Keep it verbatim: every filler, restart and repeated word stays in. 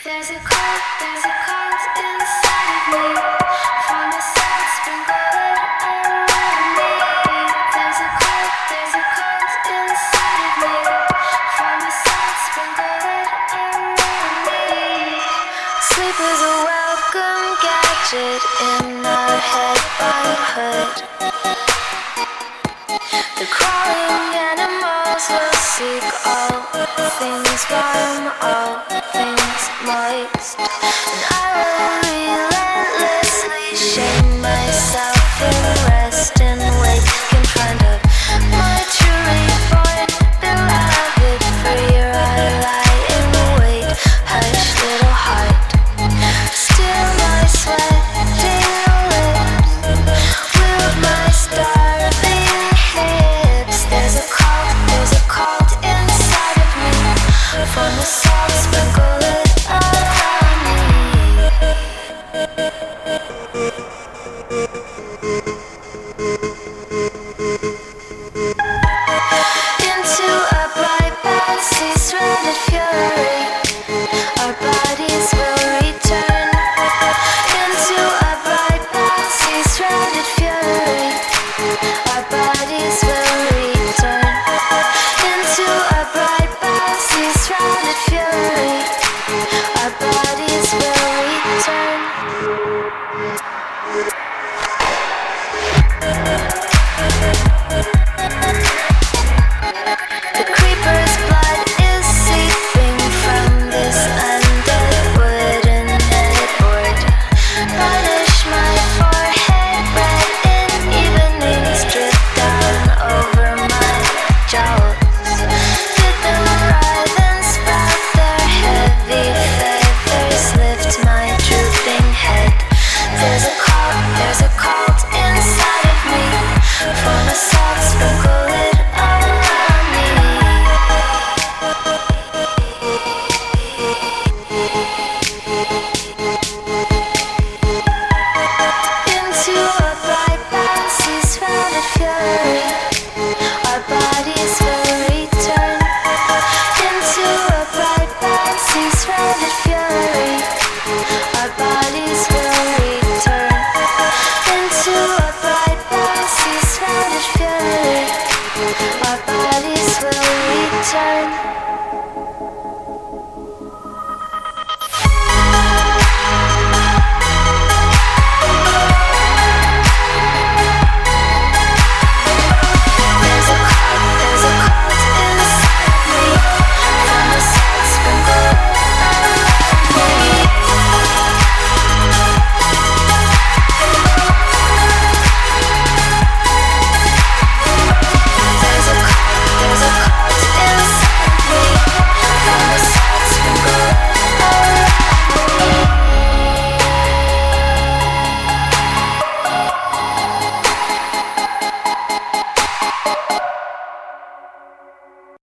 There's a cold, there's a cold inside of me. Find myself sprinkled around me. There's a cold, there's a cold inside of me. Find myself sprinkled around me. Sleep is a welcome gadget in our head by hood. The crawling animals will seek all things warm, all things moist, and I will